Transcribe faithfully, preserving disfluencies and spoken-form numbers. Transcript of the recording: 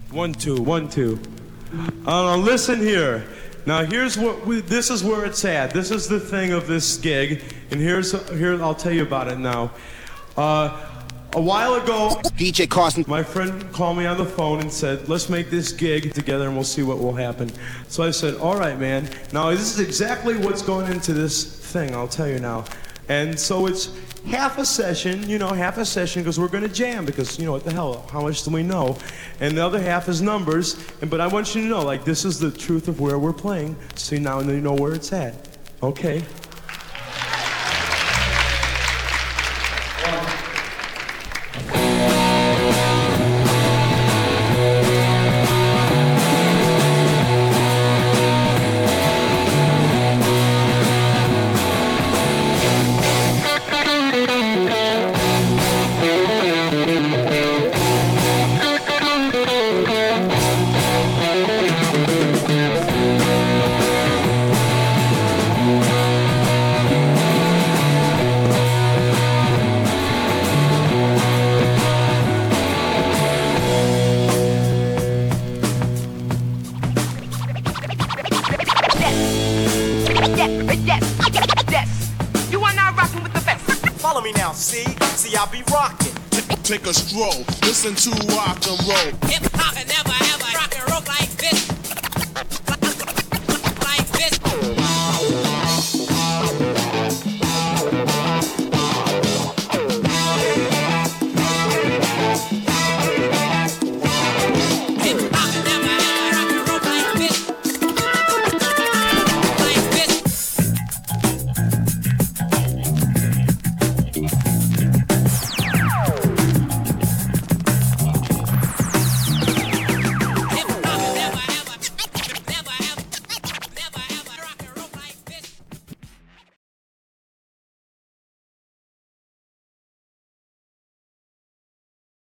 One, two, one, two. Uh, listen here. Now here's what we, this is where it's at. This is the thing of this gig, and here's here I'll tell you about it now. Uh, a while ago, D J Carson, my friend called me on the phone and said, "Let's make this gig together, and we'll see what will happen." So I said, "All right, man." Now this is exactly what's going into this thing. I'll tell you now. And so it's half a session, you know, half a session because we're going to jam because, you know, what the hell, how much do we know? And the other half is numbers. And but I want you to know, like, this is the truth of where we're playing, so now you know where it's at. Okay? Follow me now, see? See, I'll be rocking. Take a stroll, listen to rock and roll. Hip hop and never ever rock and roll like this.